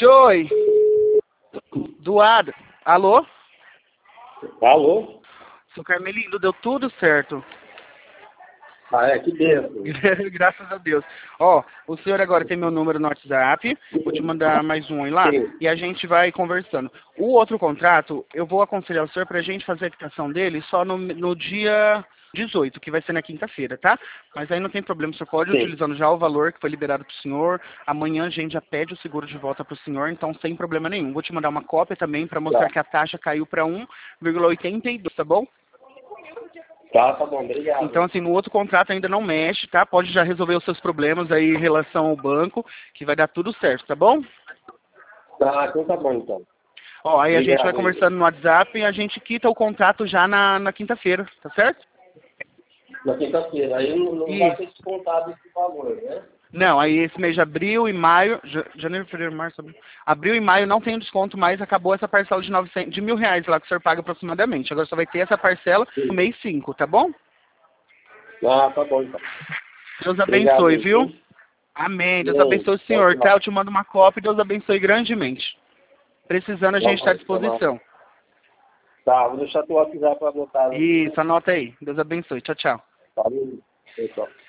Oi. Doado. Alô? Alô? Sou Carmelino, deu tudo certo. Ah, é, que benção. Graças a Deus. Ó, o senhor agora tem meu número no WhatsApp, vou te mandar mais um aí lá, Sim. e a gente vai conversando. O outro contrato, eu vou aconselhar o senhor pra gente fazer a quitação dele só no dia 18, que vai ser na quinta-feira, tá? Mas aí não tem problema, o senhor pode Sim. utilizando já o valor que foi liberado pro senhor. Amanhã a gente já pede o seguro de volta pro senhor, então sem problema nenhum. Vou te mandar uma cópia também pra mostrar que a taxa caiu pra 1,82, tá bom? Tá bom, obrigado. Então, assim, no outro contrato ainda não mexe, tá? Pode já resolver os seus problemas aí em relação ao banco, que vai dar tudo certo, tá bom? Tá, então tá bom, então. Ó, aí a gente vai Obrigado, conversando no WhatsApp e a gente quita o contrato já na quinta-feira, tá certo? Na quinta-feira. Aí não vai Isso. ser descontado esse valor, né? Não, aí esse mês de abril e maio, janeiro, fevereiro, março, abril e maio não tem desconto mais, acabou essa parcela de R$ 1.000 lá que o senhor paga aproximadamente. Agora só vai ter essa parcela no Sim. mês 5, tá bom? Ah, tá bom, então. Deus Obrigado, abençoe, viu? viu? Amém. Deus Bem, abençoe o pode senhor, tá? tomar. Eu te mando uma cópia e Deus abençoe grandemente. Precisando, a gente está à disposição. Tá, vou deixar teu WhatsApp pra anotar aqui. Isso, anota aí. Deus abençoe. Tchau, tchau. Tá, pessoal.